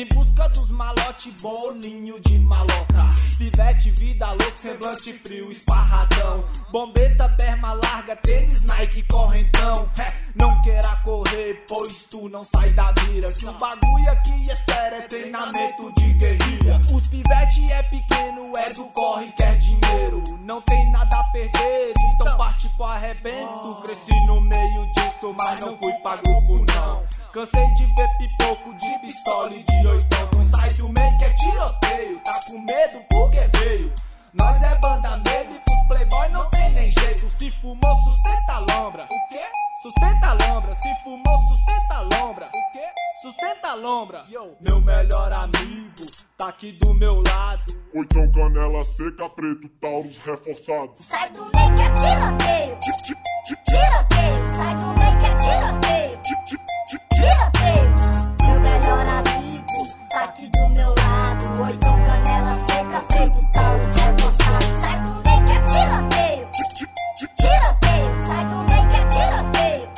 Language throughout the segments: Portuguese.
em busca dos malote, bolinho de maloca. Pivete, vida louca, semblante frio, esparradão. Bombeta, berma larga, tênis, Nike, correntão. Não queira correr, pois tu não sai da mira. Que o bagulho aqui é sério, é treinamento de guerrilha. Os pivete é pequeno, é do corre, quer dinheiro. Não tem nada a perder, então parte pro arrebento. Cresci no meio disso, mas não fui pra grupo não. Cansei de ver pipoco de pistola e de oitão. Não sai do meio que é tiroteio, tá com medo porque veio. Nós é banda negra e pros playboy não tem nem jeito. Se fumou, sustenta a lombra. O quê? Sustenta a lombra. Se fumou, sustenta a lombra. O quê? Sustenta a lombra. Meu melhor amigo tá aqui do meu lado. Ou então canela seca, preto, Taurus reforçado. Sai do meio que é tiroteio. Tiroteio. Sai do meio que é tiroteio. Tiroteio. Meu melhor amigo tá aqui do meu lado. Ou então canela seca, preto, Taurus reforçado. Sai do meio que é tiroteio. Tiroteio. Sai do meio que é tiroteio.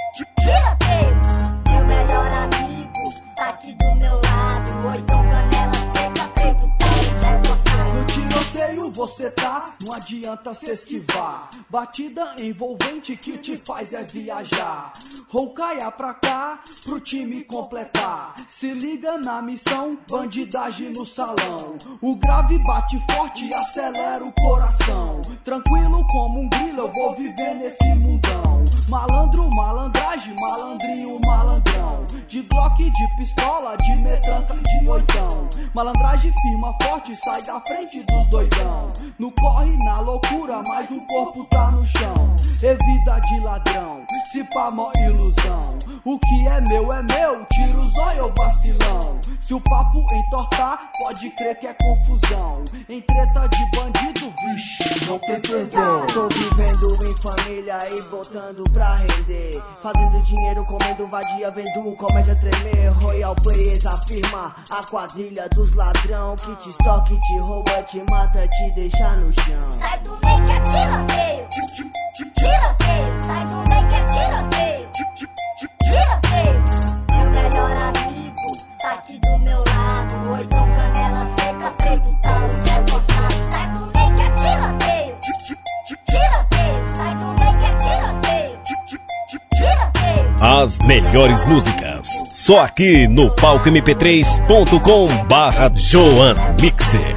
Tiroteio. Meu melhor amigo tá aqui do meu lado. Ou então canela seca, preto, Taurus reforçado. No tiroteio você tá, não adianta se esquivar. Batida envolvente que te faz é viajar. Ou caia pra cá, pro time completar. Se liga na missão, bandidagem no salão. O grave bate forte e acelera o coração. Tranquilo como um grilo, eu vou viver nesse mundão. Malandro, malandragem, malandrinho, malandrão. De Glock, de pistola, de metranca, de oitão. Malandragem firma forte, sai da frente dos doidão. No corre, na loucura, mas o corpo tá no chão. É vida de ladrão, se pá mó ilusão. O que é meu, tira o zóio, vacilão. Se o papo entortar, pode crer que é confusão. Em treta de bandido, vixe, Não tem perdão. Tô vivendo em família e botando pra render. Fazendo dinheiro, comendo vadia, vendo comédia tremer. Royal Players afirma a quadrilha dos ladrão. Que te estoque, te rouba, te mata, te deixa no chão. Sai do meio que é tiroteio. Tiroteio. Sai do meio que é tiroteio. Tiroteio. Meu melhor amigo tá aqui do meu lado. Ou então canela seca, preto, Taurus reforçado. Sai do meio que é tiroteio. Tiroteio. Sai do meio que é tiroteio. Tiroteio. As melhores músicas, só aqui no palcomp3.com/Joan Mixer.